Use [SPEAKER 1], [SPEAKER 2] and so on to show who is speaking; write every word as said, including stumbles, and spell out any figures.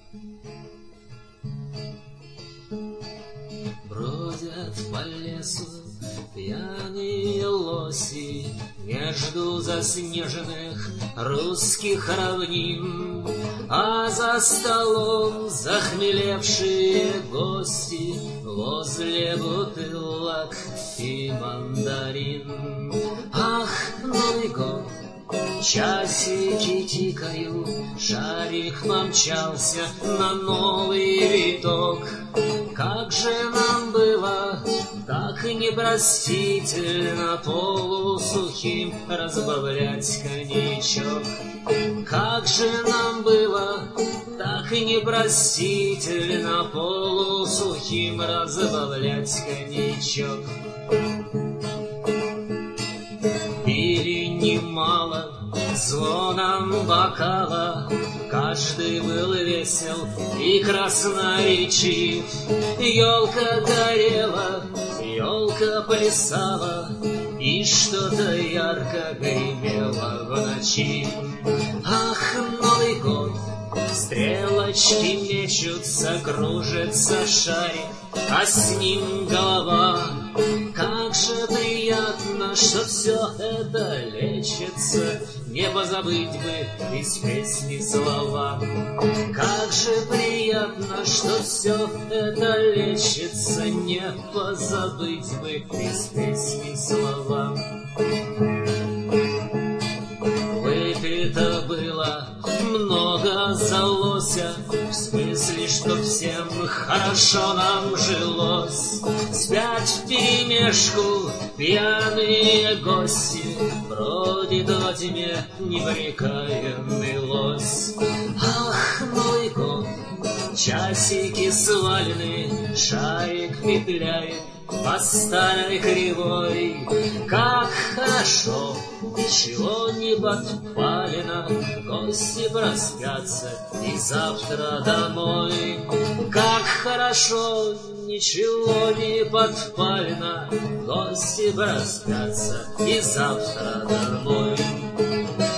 [SPEAKER 1] Бродят по лесу пьяные лоси между заснеженных русских равнин, а за столом захмелевшие гости возле бутылок и мандарин. Ах, Новый год! Часики тикают, шарик помчался на новый виток. Как же нам было так непростительно полусухим разбавлять коньячок. Как же нам было так непростительно полусухим разбавлять коньячок. Пили немало, звоном бокала, каждый был весел и красноречив. Елка горела, елка плясала, и что-то ярко гремело в ночи. Ах, Новый год! Стрелочки мечутся, кружится шарик, а с ним голова. Как же приятно, что все это лечится, не позабыть бы из песни слова. Как же приятно, что все это лечится, не позабыть бы из песни слова. Выпито было много за лося, в смысле, что всем хорошо нам жилось. Спят вперемешку пьяные гости, бродит во тьме непрекаянный лось. Ах, Новый год! Часики свалены, шарик петляет по старой кривой. Как хорошо, ничего не подпалено, гости проспятся и завтра домой. Как хорошо, ничего не подпалено, гости проспятся и завтра домой.